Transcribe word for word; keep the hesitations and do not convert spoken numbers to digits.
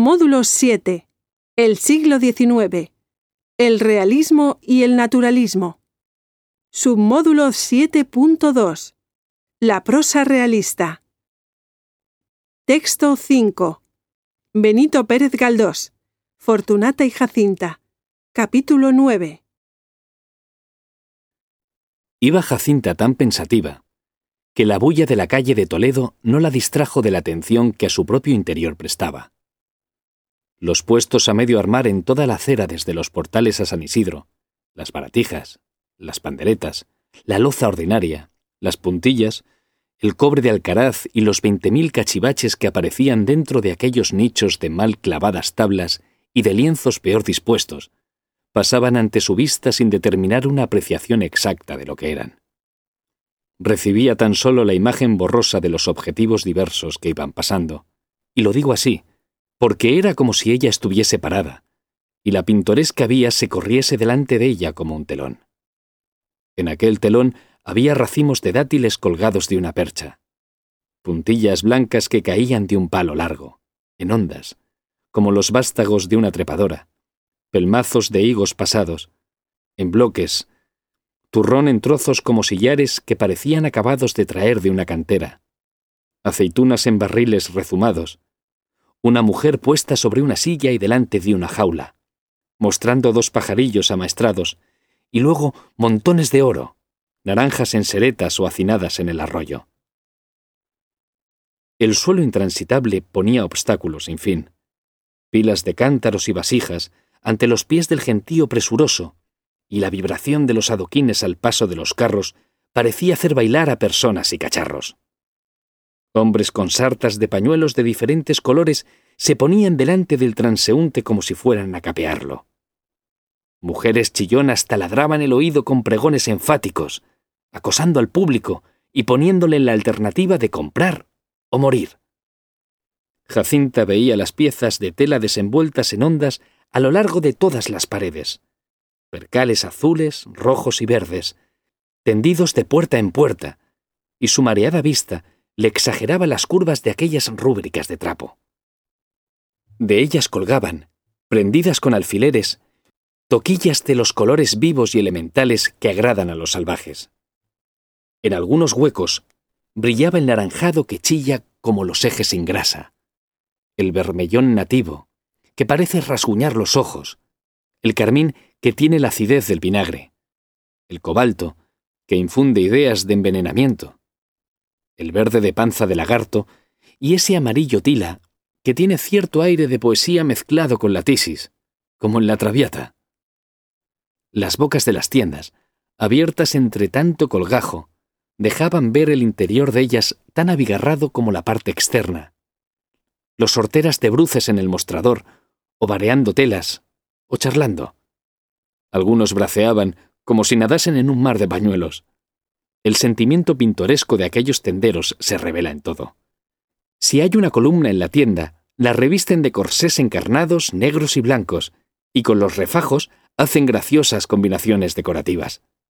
Módulo siete. El siglo diecinueve. El realismo y el naturalismo. Submódulo siete punto dos. La prosa realista. Texto cinco. Benito Pérez Galdós. Fortunata y Jacinta. Capítulo nueve. Iba Jacinta tan pensativa que la bulla de la calle de Toledo no la distrajo de la atención que a su propio interior prestaba. Los puestos a medio armar en toda la acera desde los portales a San Isidro, las baratijas, las panderetas, la loza ordinaria, las puntillas, el cobre de Alcaraz y los veinte mil cachivaches que aparecían dentro de aquellos nichos de mal clavadas tablas y de lienzos peor dispuestos, pasaban ante su vista sin determinar una apreciación exacta de lo que eran. Recibía tan solo la imagen borrosa de los objetivos diversos que iban pasando, y lo digo así, porque era como si ella estuviese parada, y la pintoresca vía se corriese delante de ella como un telón. En aquel telón había racimos de dátiles colgados de una percha, puntillas blancas que caían de un palo largo, en ondas, como los vástagos de una trepadora, pelmazos de higos pasados, en bloques, turrón en trozos como sillares que parecían acabados de traer de una cantera, aceitunas en barriles rezumados, una mujer puesta sobre una silla y delante de una jaula, mostrando dos pajarillos amaestrados, y luego montones de oro, naranjas en seretas o hacinadas en el arroyo. El suelo intransitable ponía obstáculos sin fin, pilas de cántaros y vasijas ante los pies del gentío presuroso, y la vibración de los adoquines al paso de los carros parecía hacer bailar a personas y cacharros. Hombres con sartas de pañuelos de diferentes colores se ponían delante del transeúnte como si fueran a capearlo. Mujeres chillonas taladraban el oído con pregones enfáticos, acosando al público y poniéndole la alternativa de comprar o morir. Jacinta veía las piezas de tela desenvueltas en ondas a lo largo de todas las paredes, percales azules, rojos y verdes, tendidos de puerta en puerta, y su mareada vista le exageraba las curvas de aquellas rúbricas de trapo. De ellas colgaban, prendidas con alfileres, toquillas de los colores vivos y elementales que agradan a los salvajes. En algunos huecos brillaba el naranjado que chilla como los ejes sin grasa, el vermellón nativo, que parece rasguñar los ojos, el carmín que tiene la acidez del vinagre, el cobalto, que infunde ideas de envenenamiento, el verde de panza de lagarto y ese amarillo tila que tiene cierto aire de poesía mezclado con la tisis, como en la Traviata. Las bocas de las tiendas, abiertas entre tanto colgajo, dejaban ver el interior de ellas tan abigarrado como la parte externa. Los sorteras de bruces en el mostrador, o vareando telas, o charlando. Algunos braceaban como si nadasen en un mar de pañuelos. El sentimiento pintoresco de aquellos tenderos se revela en todo. Si hay una columna en la tienda, la revisten de corsés encarnados, negros y blancos, y con los refajos hacen graciosas combinaciones decorativas.